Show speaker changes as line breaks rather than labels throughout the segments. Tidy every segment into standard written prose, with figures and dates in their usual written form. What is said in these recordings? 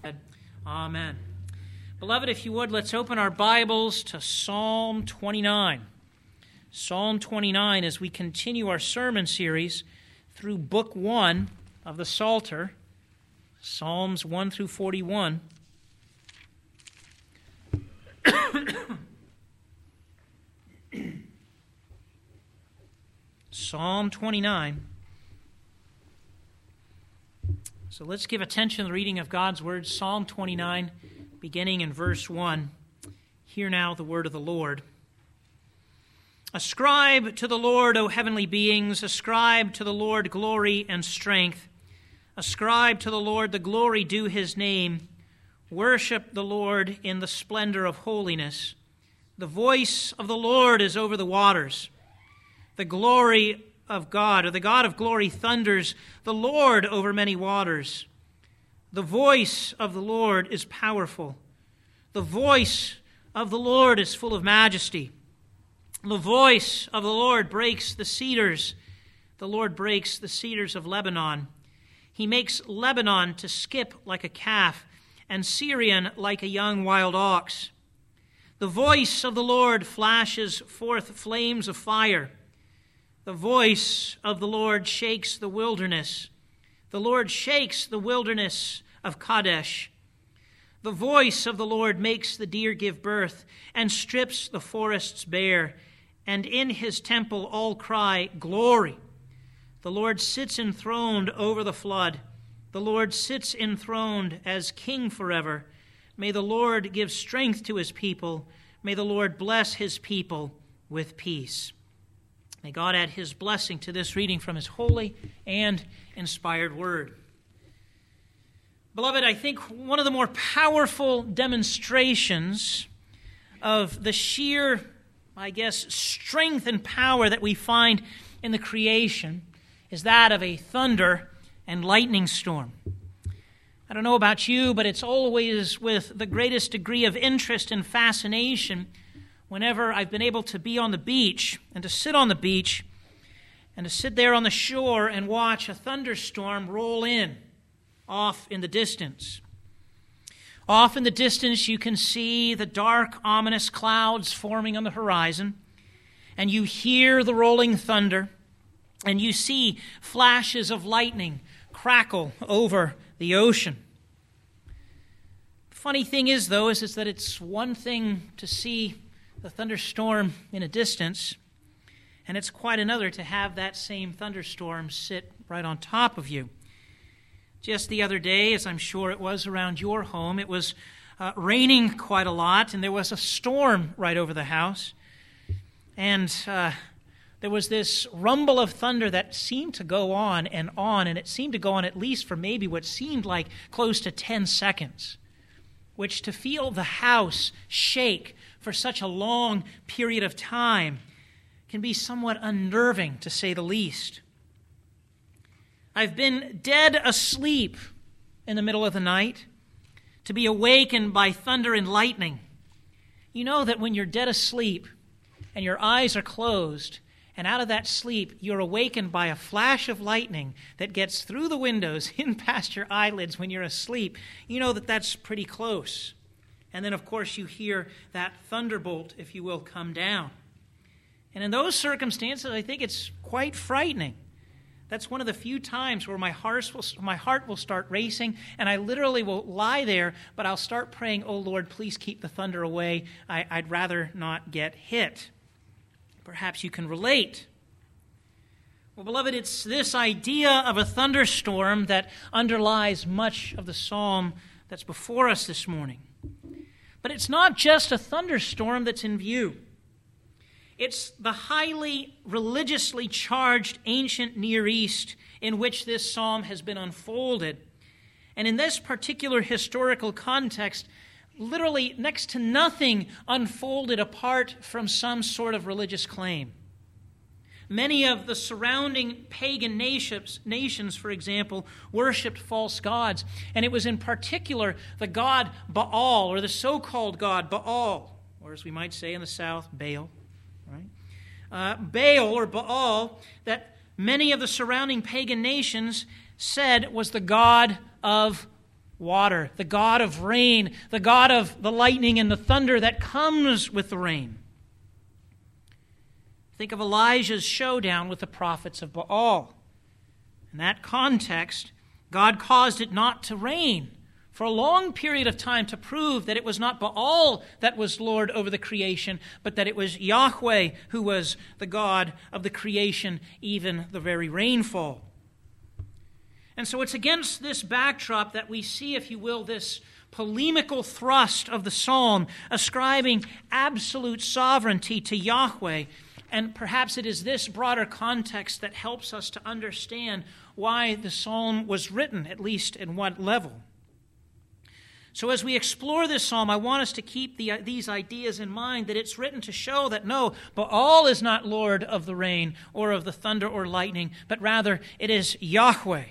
Amen. Beloved, if you would, let's open our Bibles to Psalm 29. Psalm 29 as we continue our sermon series through Book 1 of the Psalter, Psalms 1 through 41. Psalm 29. So let's give attention to the reading of God's Word, Psalm 29, beginning in verse 1. Hear now the word of the Lord. Ascribe to the Lord, O heavenly beings, ascribe to the Lord glory and strength. Ascribe to the Lord the glory due his name. Worship the Lord in the splendor of holiness. The voice of the Lord is over the waters. The glory of God, or the God of glory, thunders, the Lord over many waters. The voice of the Lord is powerful. The voice of the Lord is full of majesty. The voice of the Lord breaks the cedars. The Lord breaks the cedars of Lebanon. He makes Lebanon to skip like a calf, and Syrian like a young wild ox. The voice of the Lord flashes forth flames of fire. The voice of the Lord shakes the wilderness. The Lord shakes the wilderness of Kadesh. The voice of the Lord makes the deer give birth and strips the forests bare. And in his temple all cry, Glory! The Lord sits enthroned over the flood. The Lord sits enthroned as king forever. May the Lord give strength to his people. May the Lord bless his people with peace. May God add his blessing to this reading from his holy and inspired word. Beloved, I think one of the more powerful demonstrations of the sheer, strength and power that we find in the creation is that of a thunder and lightning storm. I don't know about you, but it's always with the greatest degree of interest and fascination whenever I've been able to be on the beach and to sit on the beach and to sit there on the shore and watch a thunderstorm roll in off in the distance. Off in the distance, you can see the dark, ominous clouds forming on the horizon, and you hear the rolling thunder, and you see flashes of lightning crackle over the ocean. The funny thing is, though, is that it's one thing to see the thunderstorm in a distance, and it's quite another to have that same thunderstorm sit right on top of you. Just the other day, as I'm sure it was around your home, it was raining quite a lot, and there was a storm right over the house, and there was this rumble of thunder that seemed to go on, and it seemed to go on at least for maybe what seemed like close to 10 seconds, which to feel the house shake for such a long period of time can be somewhat unnerving, to say the least. I've been dead asleep in the middle of the night to be awakened by thunder and lightning. You know that when you're dead asleep and your eyes are closed, and out of that sleep you're awakened by a flash of lightning that gets through the windows in past your eyelids when you're asleep, you know that that's pretty close. And then, of course, you hear that thunderbolt, if you will, come down. And in those circumstances, I think it's quite frightening. That's one of the few times where my heart will start racing, and I literally will lie there, but I'll start praying, oh, Lord, please keep the thunder away. I'd rather not get hit. Perhaps you can relate. Well, beloved, it's this idea of a thunderstorm that underlies much of the psalm that's before us this morning. But it's not just a thunderstorm that's in view. It's the highly religiously charged ancient Near East in which this psalm has been unfolded. And in this particular historical context, literally next to nothing unfolded apart from some sort of religious claim. Many of the surrounding pagan nations, for example, worshipped false gods. And it was in particular the god Baal, or the so-called god Baal, or as we might say in the South, Baal. Right? Baal, or Baal, that many of the surrounding pagan nations said was the god of water, the God of rain, the God of the lightning and the thunder that comes with the rain. Think of Elijah's showdown with the prophets of Baal. In that context, God caused it not to rain for a long period of time to prove that it was not Baal that was Lord over the creation, but that it was Yahweh who was the God of the creation, even the very rainfall. And so it's against this backdrop that we see, if you will, this polemical thrust of the psalm, ascribing absolute sovereignty to Yahweh. And perhaps it is this broader context that helps us to understand why the psalm was written, at least at what level. So as we explore this psalm, I want us to keep these ideas in mind, that it's written to show that no, Baal is not Lord of the rain or of the thunder or lightning, but rather it is Yahweh.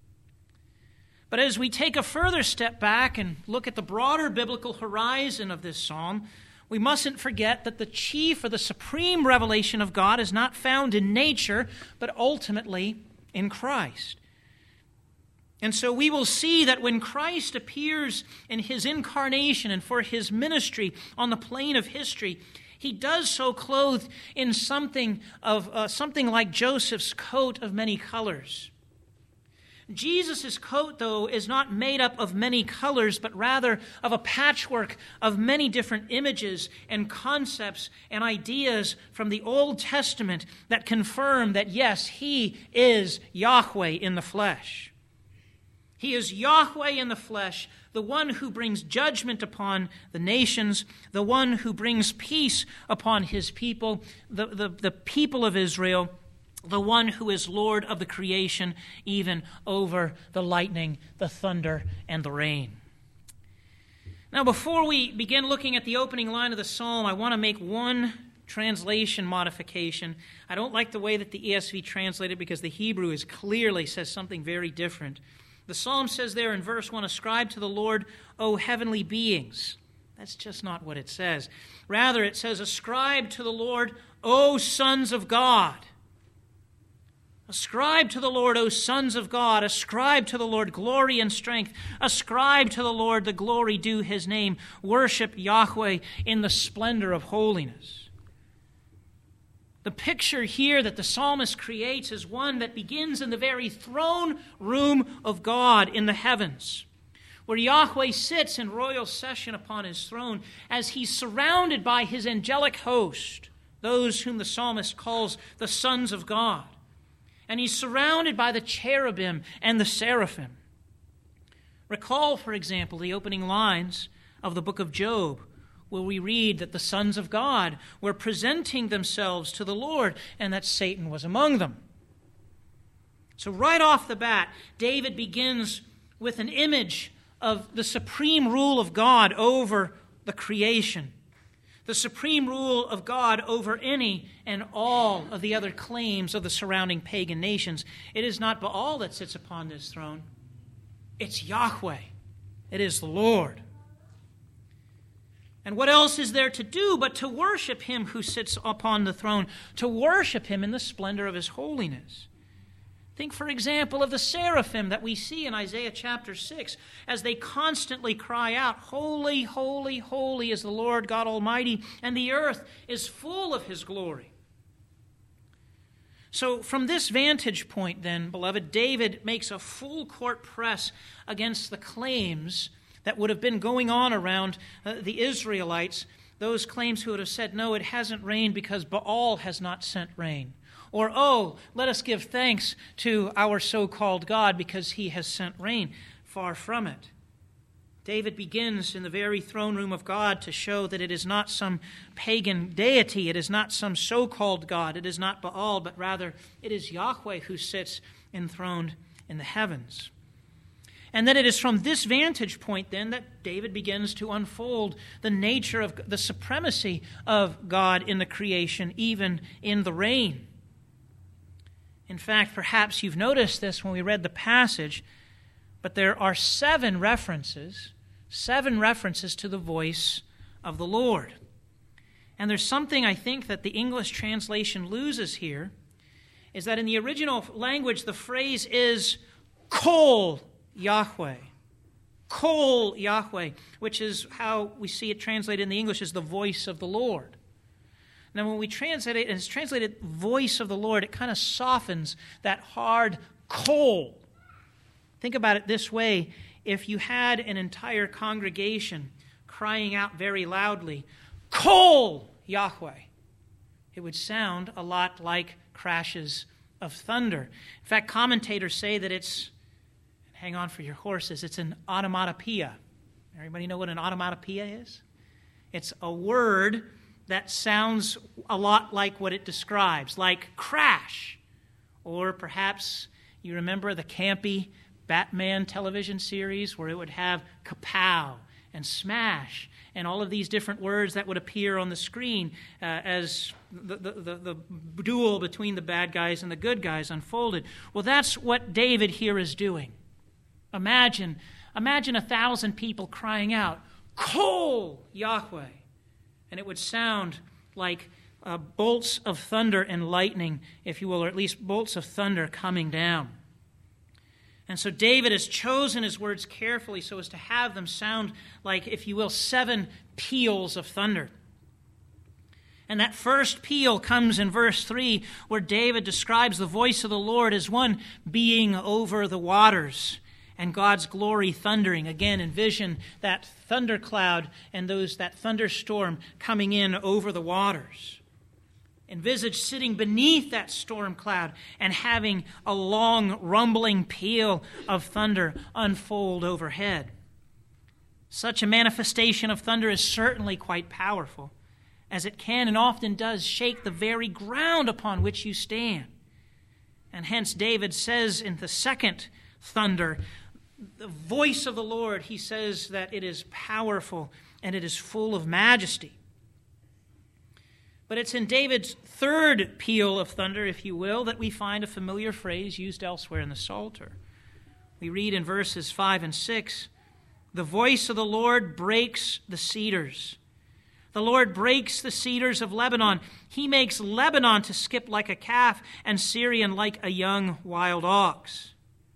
But as we take a further step back and look at the broader biblical horizon of this psalm, we mustn't forget that the chief or the supreme revelation of God is not found in nature, but ultimately in Christ. And so we will see that when Christ appears in his incarnation and for his ministry on the plane of history, he does so clothed in something like Joseph's coat of many colors. Jesus' coat, though, is not made up of many colors, but rather of a patchwork of many different images and concepts and ideas from the Old Testament that confirm that, yes, he is Yahweh in the flesh. He is Yahweh in the flesh, the one who brings judgment upon the nations, the one who brings peace upon his people, the people of Israel, the one who is Lord of the creation, even over the lightning, the thunder, and the rain. Now, before we begin looking at the opening line of the psalm, I want to make one translation modification. I don't like the way that the ESV translated, because the Hebrew clearly says something very different. The psalm says there in verse 1, "Ascribe to the Lord, O heavenly beings." That's just not what it says. Rather, it says, "Ascribe to the Lord, O sons of God." Ascribe to the Lord, O sons of God. Ascribe to the Lord glory and strength. Ascribe to the Lord the glory due his name. Worship Yahweh in the splendor of holiness. The picture here that the psalmist creates is one that begins in the very throne room of God in the heavens, where Yahweh sits in royal session upon his throne as he's surrounded by his angelic host, those whom the psalmist calls the sons of God. And he's surrounded by the cherubim and the seraphim. Recall, for example, the opening lines of the book of Job, where we read that the sons of God were presenting themselves to the Lord and that Satan was among them. So right off the bat, David begins with an image of the supreme rule of God over the creation, the supreme rule of God over any and all of the other claims of the surrounding pagan nations. It is not Baal that sits upon this throne. It's Yahweh. It is the Lord. And what else is there to do but to worship him who sits upon the throne, to worship him in the splendor of his holiness? Think, for example, of the seraphim that we see in Isaiah chapter 6 as they constantly cry out, "Holy, holy, holy is the Lord God Almighty, and the earth is full of his glory." So from this vantage point then, beloved, David makes a full court press against the claims that would have been going on around the Israelites, those claims who would have said, "No, it hasn't rained because Baal has not sent rain." Or, "Oh, let us give thanks to our so-called God because he has sent rain." Far from it. David begins in the very throne room of God to show that it is not some pagan deity, it is not some so-called God, it is not Baal, but rather it is Yahweh who sits enthroned in the heavens. And then it is from this vantage point then that David begins to unfold the nature of the supremacy of God in the creation, even in the rain. In fact, perhaps you've noticed this when we read the passage, but there are seven references to the voice of the Lord. And there's something I think that the English translation loses here, is that in the original language the phrase is Kol Yahweh. Kol Yahweh, which is how we see it translated in the English as the voice of the Lord. Now, when we translate it, and it's translated voice of the Lord, it kind of softens that hard kol. Think about it this way. If you had an entire congregation crying out very loudly, Kol Yahweh, it would sound a lot like crashes of thunder. In fact, commentators say that it's, hang on for your horses, it's an onomatopoeia. Everybody know what an onomatopoeia is? It's a word that sounds a lot like what it describes, like crash. Or perhaps you remember the campy Batman television series where it would have kapow and smash and all of these different words that would appear on the screen as the duel between the bad guys and the good guys unfolded. Well, that's what David here is doing. Imagine 1,000 people crying out, Kol Yahweh. And it would sound like bolts of thunder and lightning, if you will, or at least bolts of thunder coming down. And so David has chosen his words carefully so as to have them sound like, if you will, 7 peals of thunder. And that first peal comes in verse 3, where David describes the voice of the Lord as one being over the waters and God's glory thundering. Again, envision that thundercloud and that thunderstorm coming in over the waters. Envisage sitting beneath that storm cloud and having a long, rumbling peal of thunder unfold overhead. Such a manifestation of thunder is certainly quite powerful, as it can and often does shake the very ground upon which you stand. And hence David says in the second thunder, the voice of the Lord, he says that it is powerful and it is full of majesty. But it's in David's third peal of thunder, if you will, that we find a familiar phrase used elsewhere in the Psalter. We read in verses 5 and 6, the voice of the Lord breaks the cedars. The Lord breaks the cedars of Lebanon. He makes Lebanon to skip like a calf and Syrian like a young wild ox.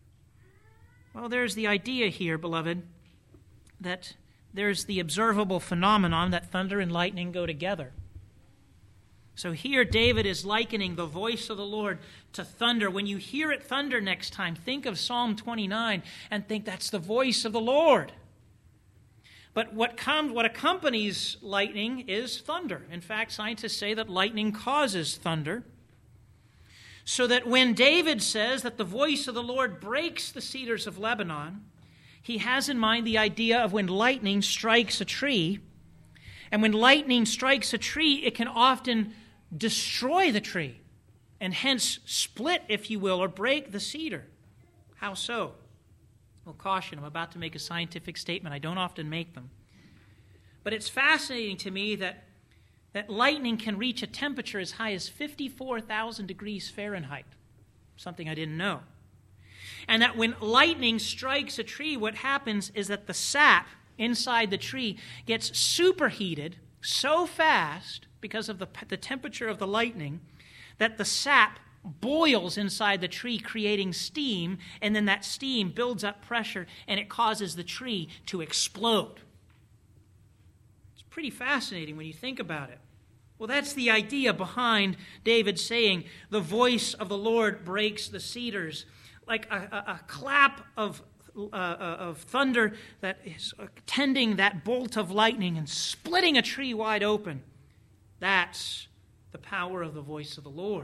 Well, there's the idea here, beloved, that there's the observable phenomenon that thunder and lightning go together. So here David is likening the voice of the Lord to thunder. When you hear it thunder next time, think of Psalm 29 and think that's the voice of the Lord. But what accompanies lightning is thunder. In fact, scientists say that lightning causes thunder. So that when David says that the voice of the Lord breaks the cedars of Lebanon, he has in mind the idea of when lightning strikes a tree. And when lightning strikes a tree, it can often destroy the tree and hence split, if you will, or break the cedar. How so? Well, caution, I'm about to make a scientific statement. I don't often make them. But it's fascinating to me that lightning can reach a temperature as high as 54,000 degrees Fahrenheit, something I didn't know. And that when lightning strikes a tree, what happens is that the sap inside the tree gets superheated so fast because of the temperature of the lightning that the sap boils inside the tree, creating steam, and then that steam builds up pressure and it causes the tree to explode. It's pretty fascinating when you think about it. Well, that's the idea behind David saying, the voice of the Lord breaks the cedars, like a clap of thunder that is tending that bolt of lightning and splitting a tree wide open. That's the power of the voice of the Lord.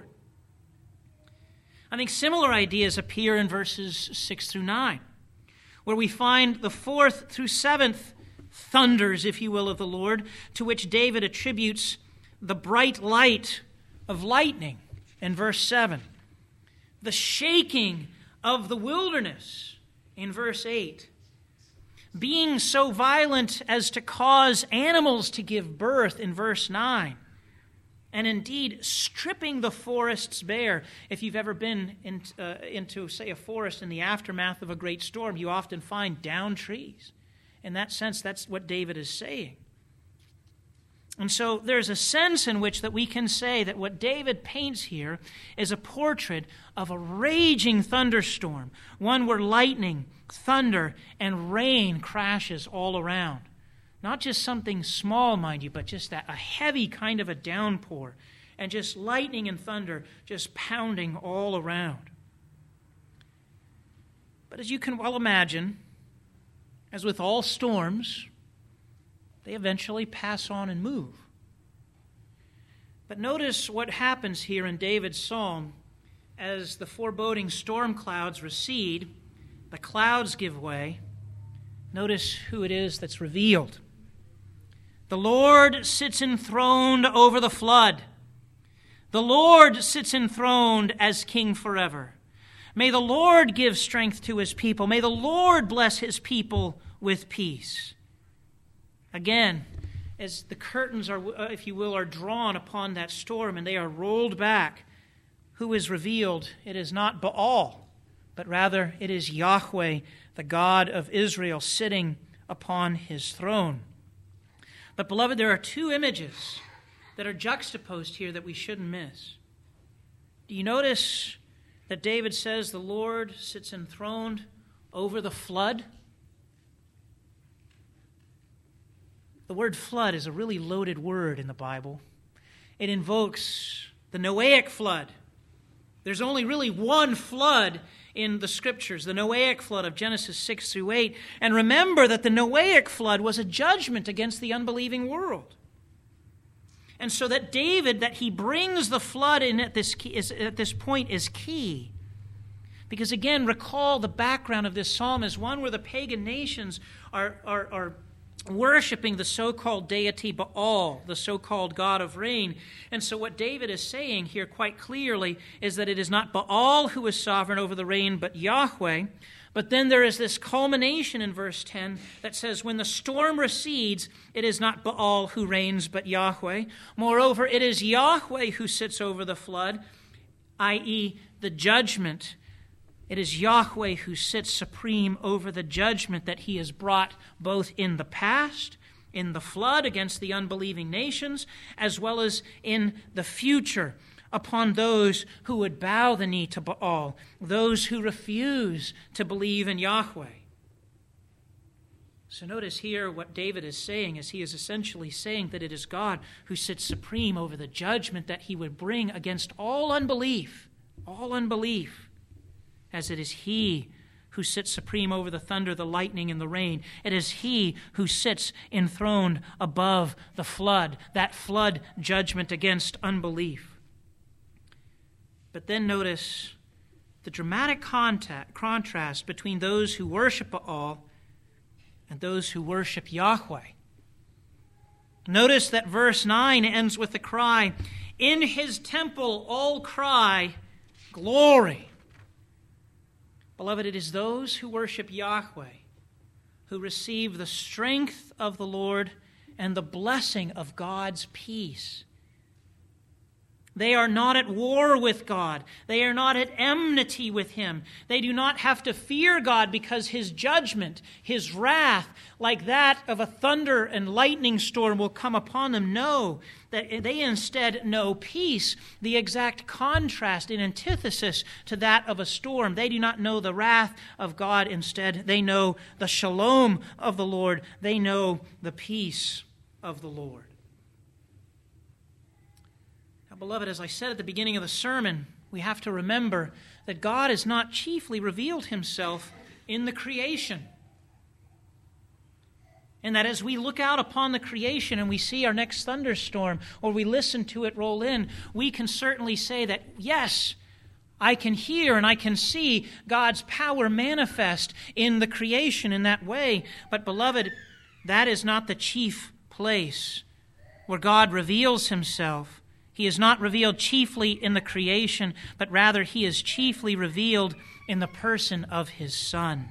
I think similar ideas appear in verses 6 through 9, where we find the 4th through 7th thunders, if you will, of the Lord, to which David attributes the bright light of lightning in verse 7, the shaking of the wilderness in verse 8, being so violent as to cause animals to give birth in verse 9, and indeed stripping the forests bare. If you've ever been into, say, a forest in the aftermath of a great storm, you often find downed trees. In that sense, that's what David is saying. And so there's a sense in which that we can say that what David paints here is a portrait of a raging thunderstorm, one where lightning, thunder, and rain crashes all around. Not just something small, mind you, but just a heavy kind of a downpour, and just lightning and thunder just pounding all around. But as you can well imagine, as with all storms, they eventually pass on and move. But notice what happens here in David's psalm. As the foreboding storm clouds recede, the clouds give way. Notice who it is that's revealed. The Lord sits enthroned over the flood. The Lord sits enthroned as King forever. May the Lord give strength to his people. May the Lord bless his people with peace. Again, as the curtains are, if you will, are drawn upon that storm and they are rolled back, who is revealed? It is not Baal, but rather it is Yahweh, the God of Israel, sitting upon his throne. But beloved, there are two images that are juxtaposed here that we shouldn't miss. Do you notice that David says the Lord sits enthroned over the flood? The word flood is a really loaded word in the Bible. It invokes the Noahic flood. There's only really one flood in the Scriptures, the Noahic flood of Genesis 6 through 8. And remember that the Noahic flood was a judgment against the unbelieving world. And so that David, that he brings the flood in at this point is key. Because again, recall the background of this psalm is one where the pagan nations are worshiping the so-called deity Baal, the so-called god of rain. And so what David is saying here quite clearly is that it is not Baal who is sovereign over the rain, but Yahweh. But then there is this culmination in verse 10 that says, when the storm recedes, it is not Baal who reigns, but Yahweh. Moreover, it is Yahweh who sits over the flood, i.e., the judgment. It is Yahweh who sits supreme over the judgment that he has brought both in the past, in the flood against the unbelieving nations, as well as in the future upon those who would bow the knee to Baal, those who refuse to believe in Yahweh. So notice here what David is saying is he is essentially saying that it is God who sits supreme over the judgment that he would bring against all unbelief, as it is he who sits supreme over the thunder, the lightning, and the rain. It is he who sits enthroned above the flood, that flood judgment against unbelief. But then notice the dramatic contrast between those who worship Baal and those who worship Yahweh. Notice that verse 9 ends with the cry, "In his temple all cry, glory." Beloved, it is those who worship Yahweh who receive the strength of the Lord and the blessing of God's peace. They are not at war with God. They are not at enmity with him. They do not have to fear God because his judgment, his wrath, like that of a thunder and lightning storm will come upon them. No, that they instead know peace, the exact contrast in antithesis to that of a storm. They do not know the wrath of God. Instead, they know the shalom of the Lord. They know the peace of the Lord. Beloved, as I said at the beginning of the sermon, we have to remember that God has not chiefly revealed himself in the creation. And that as we look out upon the creation and we see our next thunderstorm, or we listen to it roll in, we can certainly say that, yes, I can hear and I can see God's power manifest in the creation in that way. But beloved, that is not the chief place where God reveals himself. He is not revealed chiefly in the creation, but rather he is chiefly revealed in the person of his Son.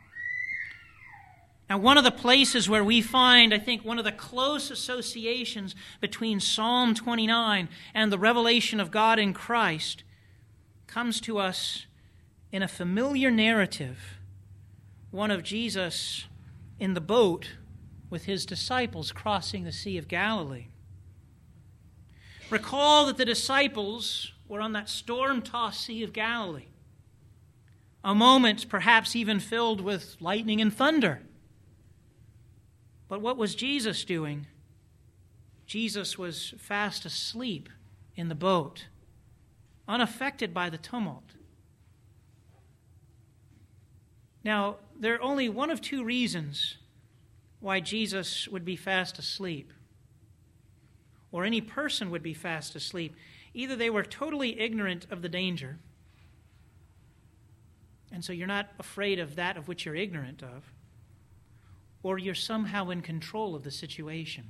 Now, one of the places where we find, I think, one of the close associations between Psalm 29 and the revelation of God in Christ comes to us in a familiar narrative, one of Jesus in the boat with his disciples crossing the Sea of Galilee. Recall that the disciples were on that storm-tossed Sea of Galilee, a moment perhaps even filled with lightning and thunder. But what was Jesus doing? Jesus was fast asleep in the boat, unaffected by the tumult. Now, there are only one of two reasons why Jesus would be fast asleep, or any person would be fast asleep. Either they were totally ignorant of the danger, and so you're not afraid of that of which you're ignorant of, or you're somehow in control of the situation.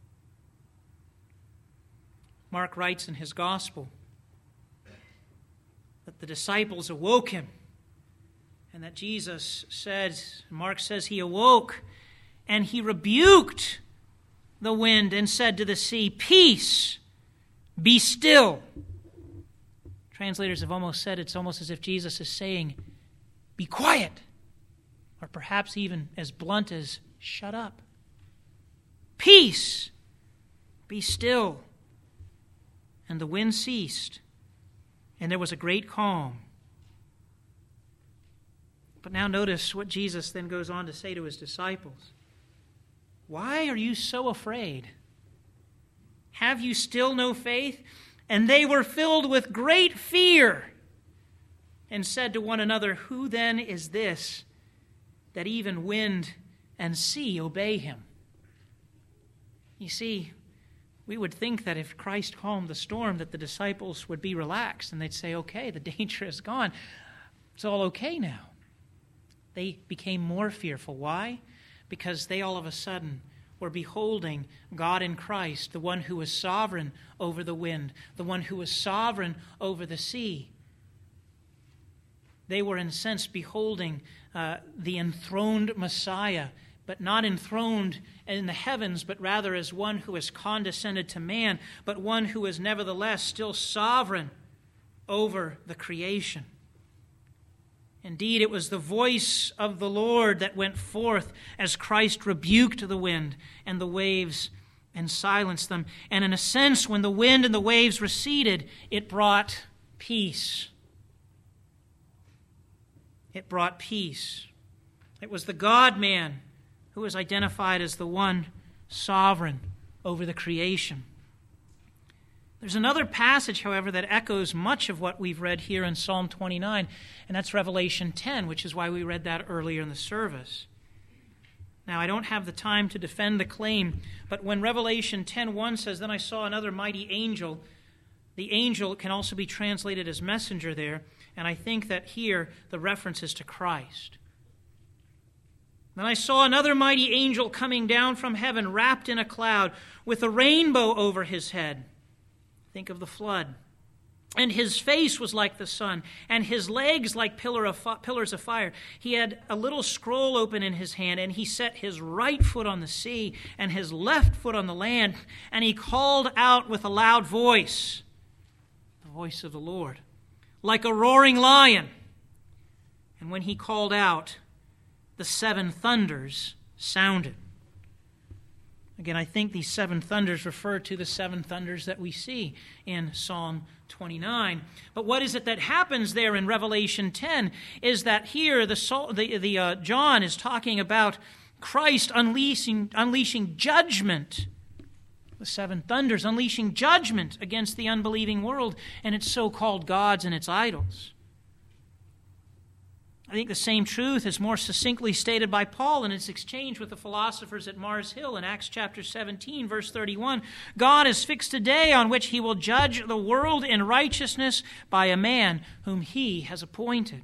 Mark writes in his gospel that the disciples awoke him, and that Jesus said, Mark says he awoke, and he rebuked the wind and said to the sea, "Peace, be still." Translators have almost said it's almost as if Jesus is saying, "Be quiet," or perhaps even as blunt as, "Shut up." Peace, be still. And the wind ceased, and there was a great calm. But now notice what Jesus then goes on to say to his disciples. "Why are you so afraid? Have you still no faith?" And they were filled with great fear and said to one another, "Who then is this that even wind and sea obey him?" You see, we would think that if Christ calmed the storm, that the disciples would be relaxed and they'd say, "Okay, the danger is gone. It's all okay now." They became more fearful. Why? Because they all of a sudden were beholding God in Christ, the one who was sovereign over the wind, the one who was sovereign over the sea. They were in a sense beholding the enthroned Messiah, but not enthroned in the heavens, but rather as one who has condescended to man, but one who is nevertheless still sovereign over the creation. Indeed, it was the voice of the Lord that went forth as Christ rebuked the wind and the waves and silenced them. And in a sense, when the wind and the waves receded, it brought peace. It brought peace. It was the God-man who was identified as the one sovereign over the creation. There's another passage, however, that echoes much of what we've read here in Psalm 29, and that's Revelation 10, which is why we read that earlier in the service. Now, I don't have the time to defend the claim, but when Revelation 10:1 says, "Then I saw another mighty angel," the angel can also be translated as messenger there, and I think that here the reference is to Christ. "Then I saw another mighty angel coming down from heaven, wrapped in a cloud, with a rainbow over his head." Think of the flood. "And his face was like the sun, and his legs like pillars of fire. He had a little scroll open in his hand, and he set his right foot on the sea and his left foot on the land, and he called out with a loud voice," the voice of the Lord, "like a roaring lion. And when he called out, the seven thunders sounded." Again, I think these seven thunders refer to the seven thunders that we see in Psalm 29. But what is it that happens there in Revelation 10 is that here John is talking about Christ unleashing judgment. The seven thunders unleashing judgment against the unbelieving world and its so-called gods and its idols. I think the same truth is more succinctly stated by Paul in his exchange with the philosophers at Mars Hill in Acts chapter 17, verse 31. "God has fixed a day on which he will judge the world in righteousness by a man whom he has appointed."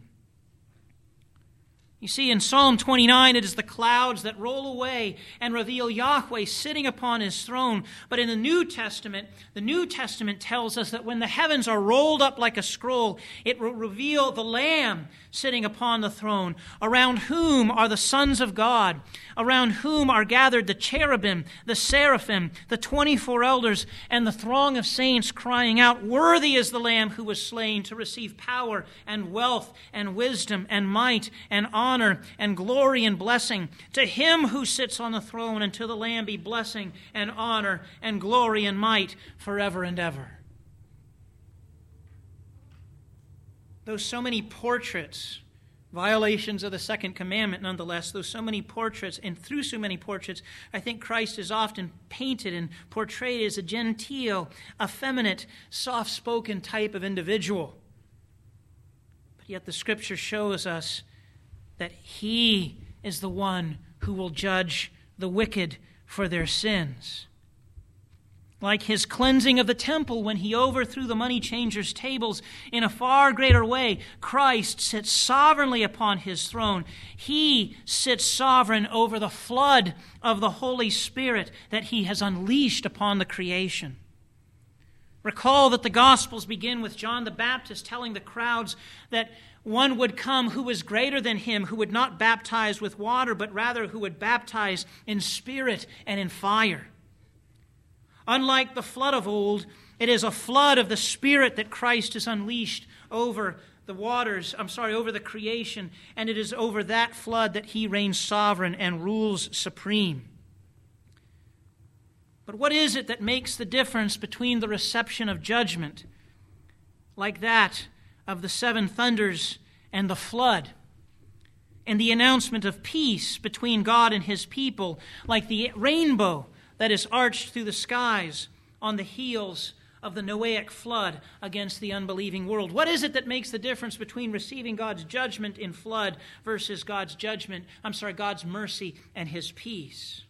You see, in Psalm 29, it is the clouds that roll away and reveal Yahweh sitting upon his throne. But in the New Testament tells us that when the heavens are rolled up like a scroll, it will reveal the Lamb sitting upon the throne, around whom are the sons of God, around whom are gathered the cherubim, the seraphim, the 24 elders, and the throng of saints crying out, "Worthy is the Lamb who was slain to receive power and wealth and wisdom and might and honor honor and glory and blessing. To him who sits on the throne and to the Lamb be blessing and honor and glory and might forever and ever. Though so many portraits, violations of the second commandment nonetheless, though so many portraits, and through so many portraits, I think Christ is often painted and portrayed as a genteel, effeminate, soft-spoken type of individual. But yet the Scripture shows us that he is the one who will judge the wicked for their sins. Like his cleansing of the temple when he overthrew the money changers' tables, in a far greater way, Christ sits sovereignly upon his throne. He sits sovereign over the flood of the Holy Spirit that he has unleashed upon the creation. Recall that the Gospels begin with John the Baptist telling the crowds that one would come who was greater than him, who would not baptize with water, but rather who would baptize in spirit and in fire. Unlike the flood of old, it is a flood of the Spirit that Christ has unleashed over the waters, over the creation, and it is over that flood that he reigns sovereign and rules supreme. But what is it that makes the difference between the reception of judgment, like that of the seven thunders and the flood, and the announcement of peace between God and his people, like the rainbow that is arched through the skies on the heels of the Noahic flood against the unbelieving world? What is it that makes the difference between receiving God's judgment in flood versus God's mercy and his peace?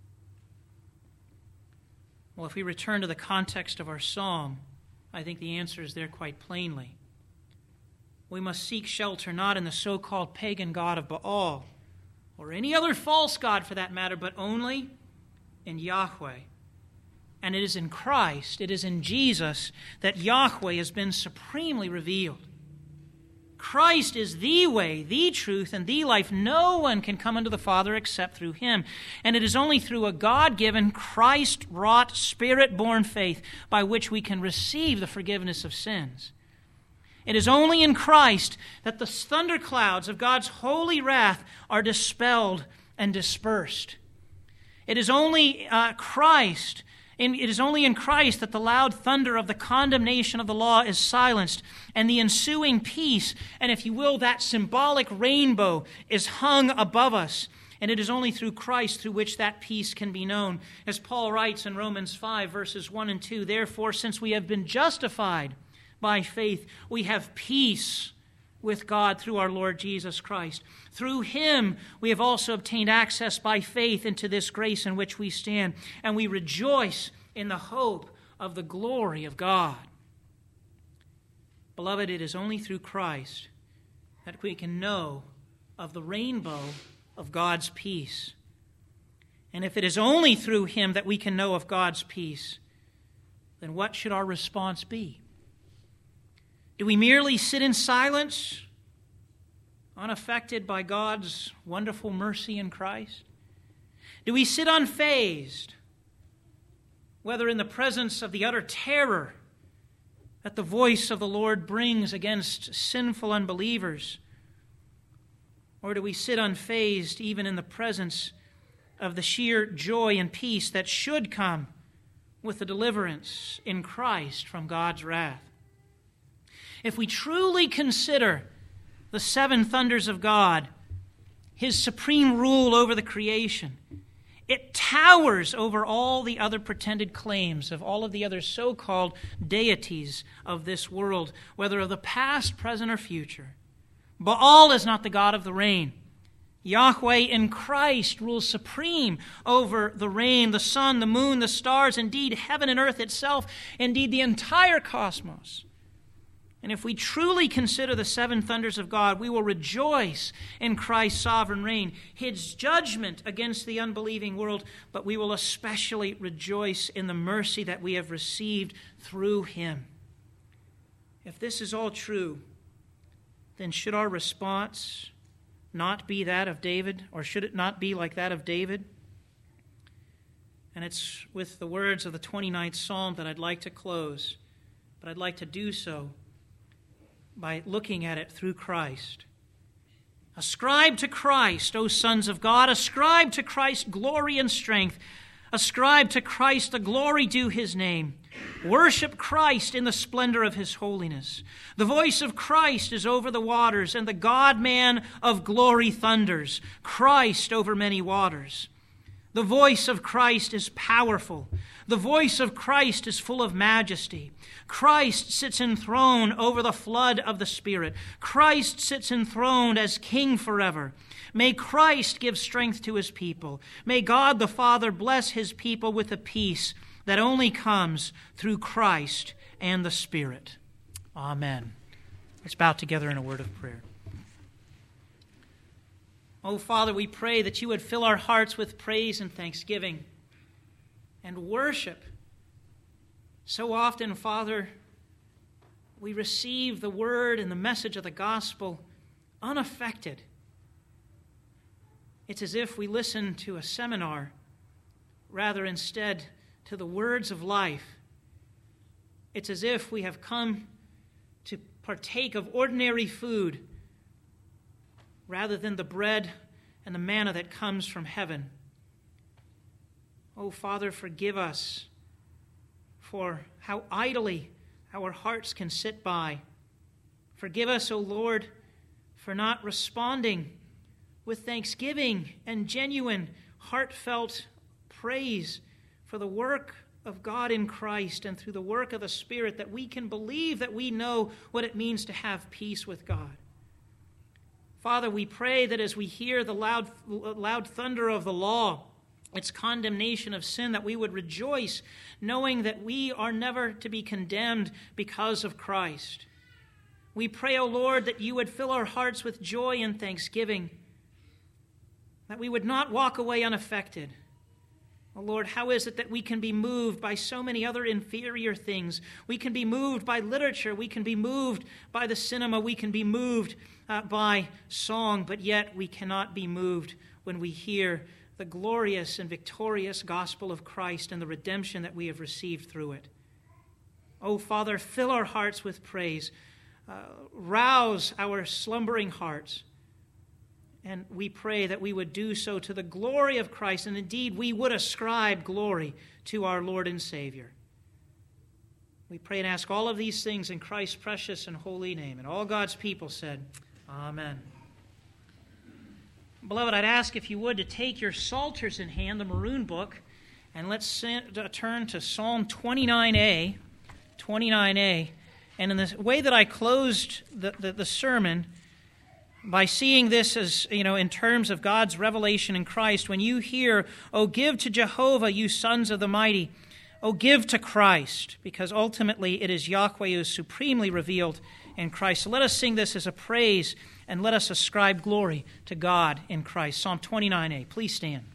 Well, if we return to the context of our psalm, I think the answer is there quite plainly. We must seek shelter not in the so-called pagan god of Baal, or any other false god for that matter, but only in Yahweh. And it is in Christ, it is in Jesus, that Yahweh has been supremely revealed. Christ is the way, the truth, and the life. No one can come unto the Father except through him. And it is only through a God-given, Christ-wrought, Spirit-born faith by which we can receive the forgiveness of sins. It is only in Christ that the thunderclouds of God's holy wrath are dispelled and dispersed. It is only Christ. It is only in Christ that the loud thunder of the condemnation of the law is silenced, and the ensuing peace, and if you will, that symbolic rainbow, is hung above us. And it is only through Christ through which that peace can be known. As Paul writes in Romans 5, verses 1 and 2, "Therefore, since we have been justified by faith, we have peace with God through our Lord Jesus Christ. Through him we have also obtained access by faith into this grace in which we stand, and we rejoice in the hope of the glory of God." Beloved, it is only through Christ that we can know of the rainbow of God's peace. And if it is only through him that we can know of God's peace, then what should our response be? Do we merely sit in silence, unaffected by God's wonderful mercy in Christ? Do we sit unfazed, whether in the presence of the utter terror that the voice of the Lord brings against sinful unbelievers? Or do we sit unfazed even in the presence of the sheer joy and peace that should come with the deliverance in Christ from God's wrath? If we truly consider the seven thunders of God, his supreme rule over the creation, it towers over all the other pretended claims of all of the other so-called deities of this world, whether of the past, present, or future. Baal is not the god of the rain. Yahweh in Christ rules supreme over the rain, the sun, the moon, the stars, indeed heaven and earth itself, indeed the entire cosmos. And if we truly consider the seven thunders of God, we will rejoice in Christ's sovereign reign, his judgment against the unbelieving world, but we will especially rejoice in the mercy that we have received through him. If this is all true, then should our response not be that of David, or should it not be like that of David? And it's with the words of the 29th Psalm that I'd like to close, but I'd like to do so by looking at it through Christ. Ascribe to Christ, O sons of God, ascribe to Christ glory and strength. Ascribe to Christ the glory due his name. Worship Christ in the splendor of his holiness. The voice of Christ is over the waters, and the God-man of glory thunders, Christ over many waters. The voice of Christ is powerful. The voice of Christ is full of majesty. Christ sits enthroned over the flood of the Spirit. Christ sits enthroned as King forever. May Christ give strength to his people. May God the Father bless his people with a peace that only comes through Christ and the Spirit. Amen. Let's bow together in a word of prayer. Oh, Father, we pray that you would fill our hearts with praise and thanksgiving and worship. So often, Father, we receive the word and the message of the gospel unaffected. It's as if we listen to a seminar rather instead to the words of life. It's as if we have come to partake of ordinary food rather than the bread and the manna that comes from heaven. Oh, Father, forgive us for how idly our hearts can sit by. Forgive us, O Lord, for not responding with thanksgiving and genuine, heartfelt praise for the work of God in Christ and through the work of the Spirit, that we can believe that we know what it means to have peace with God. Father, we pray that as we hear the loud thunder of the law, its condemnation of sin, that we would rejoice, knowing that we are never to be condemned because of Christ. We pray, O Lord, that you would fill our hearts with joy and thanksgiving, that we would not walk away unaffected. Oh Lord, how is it that we can be moved by so many other inferior things? We can be moved by literature. We can be moved by the cinema. We can be moved by song, but yet we cannot be moved when we hear the glorious and victorious gospel of Christ and the redemption that we have received through it. Oh, Father, fill our hearts with praise. Rouse our slumbering hearts. And we pray that we would do so to the glory of Christ, and indeed we would ascribe glory to our Lord and Savior. We pray and ask all of these things in Christ's precious and holy name. And all God's people said, Amen. Beloved, I'd ask if you would to take your Psalters in hand, the maroon book, and let's turn to Psalm 29a. 29a. And in the way that I closed the sermon, by seeing this as, in terms of God's revelation in Christ, when you hear, "O give to Jehovah, you sons of the mighty," "O give to Christ," because ultimately it is Yahweh who is supremely revealed in Christ. So let us sing this as a praise, and let us ascribe glory to God in Christ. Psalm 29a. Please stand.